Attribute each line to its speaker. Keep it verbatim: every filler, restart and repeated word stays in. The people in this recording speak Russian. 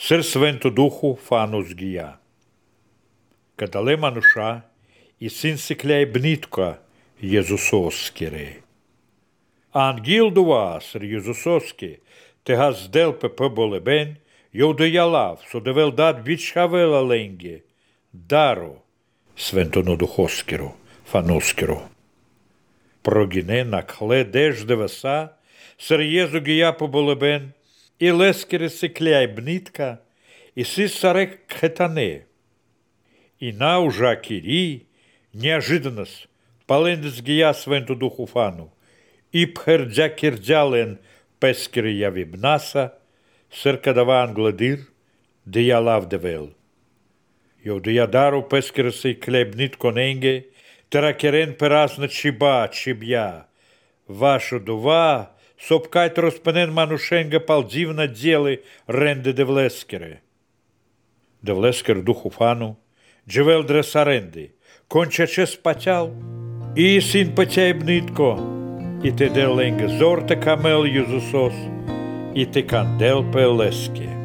Speaker 1: Сир Свенту Духу фанус гия. Кадале мануша и син сикляй бнитка Єзусоскіри. Ангіл дува сир Єзусоски, тегаз делпе поболебен, йодоялав, содевел дад вічхавела ленге, даро Свентонодухоскіро, фаноскіро. Прогіне на кхле деждевеса, сир Єзу гія поболебен, и лескере сикляй бнитка, и сис сарек кхетане. И на ужа кири, неожиданность, палендес гия Свенту Духу фану, и пхердзя кирдзялен пескере явибнаса, сир кадаван гладир, де я лавдевел. Йо де я дару пескере сикляй бнитко ненге, теракерен перазна чиба, чибя, вашу дува, сопкайт розпенен манушенга палдзивна дели ренде девлескере. Девлескер Духу фану, джевел дресаренди, кончаче спатял, и син патяй бнитко, и те деленге зорте камел Єзусос, и те кандел пелеске.